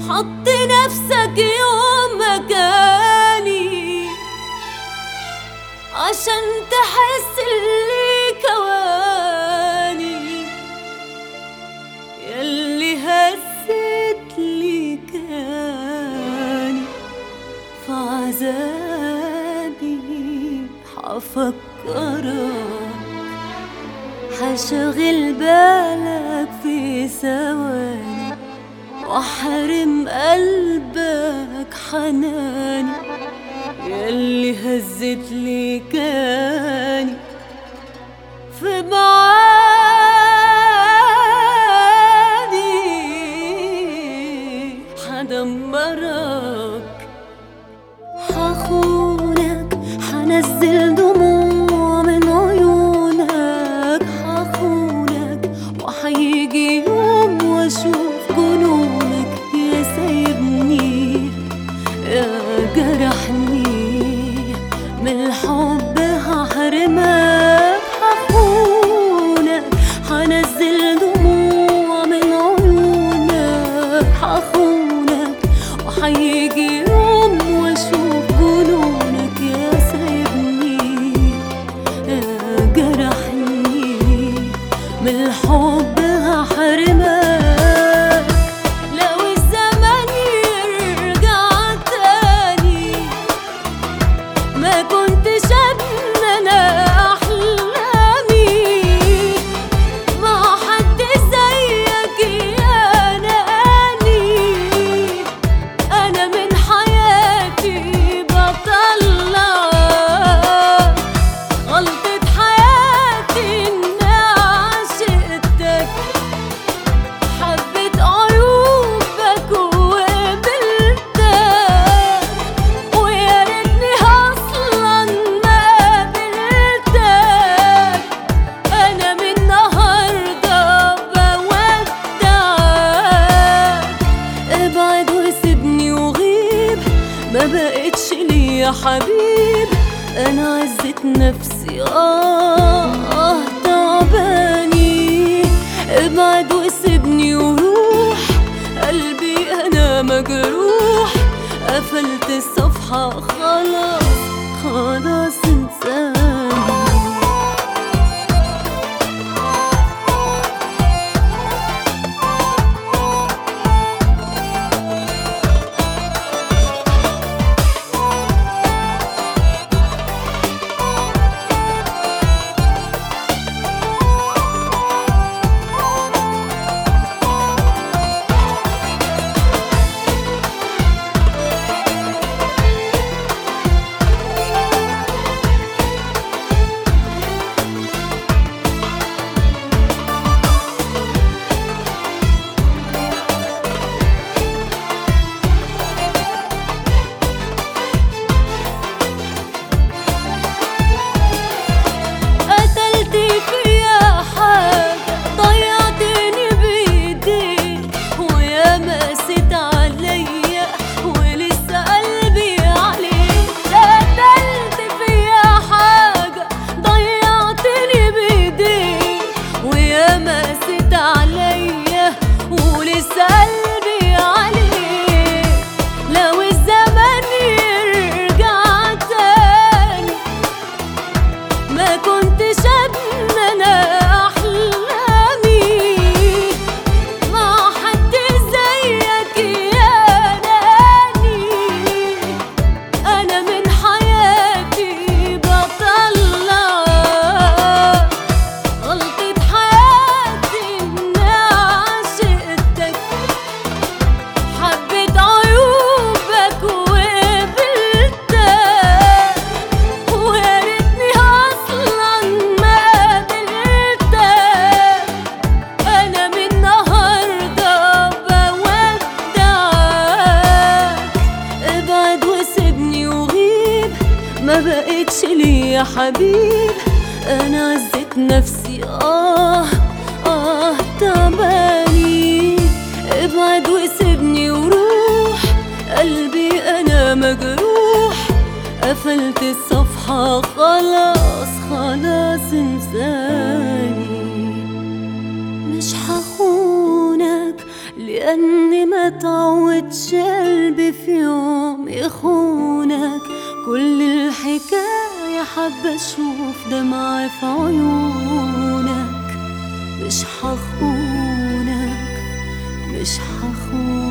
حط نفسك يوم مكاني عشان تحس اللي كواني، ياللي هزت لي كاني في عذابي حفكرك، حشغل بالك في ثواني واحرم قلبك حناني، ياللي هزت لي كاني في معاني حدمرك. حخونك حنزل دموع من عيونك، حخونك وحيجي يوم واشوف جنونك، يا سايبني يا جرحني من الحب هحرمك. حخونك حنزل دموع من عيونك، حخونك وحيجي يوم واشوف جنونك، يا سايبني يا جرحني من الحب هحرمك. لو الزمن يرجع تاني ما كنتش أتمنى أحلامي مع حد زيك يا ناني، أنا من حياتي بطلع غلطة حياتي إني عشقتك، حبيت عيوبك وقبلتك، ويا ريتني أصلا ما قابلتك، أنا من النهاردة بودعك. ابعد وسيبني وغيب، ما بقتش ليا حبيب، أنا عزت نفسي تعباني. ابعد وسيبني وروح، قلبي أنا مجروح، قفلت الصفحة خلاص خلاص انساني. ما بقتش ليا حبيب، انا عزت نفسي تعباني. ابعد وسيبني وروح، قلبي انا مجروح، قفلت الصفحة خلاص خلاص انساني. مش هخونك لأ لأني ما تعودش قلبي في يوم يخونك. كل الحكاية حابة أشوف دمعة في عيونك. مش هخونك، مش هخونك.